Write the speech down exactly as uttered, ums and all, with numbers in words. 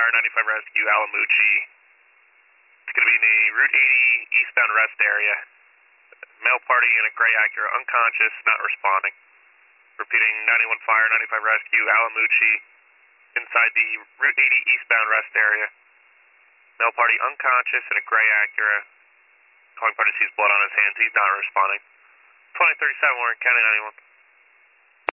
Fire, ninety-five Rescue, Alamucci. It's going to be in the Route eighty eastbound rest area. Male party in a gray Acura, unconscious, not responding. Repeating, ninety-one Fire, ninety-five Rescue, Alamucci, inside the Route eighty eastbound rest area. Male party unconscious in a gray Acura. Calling party sees blood on his hands. He's not responding. twenty thirty-seven, we're in County ninety-one.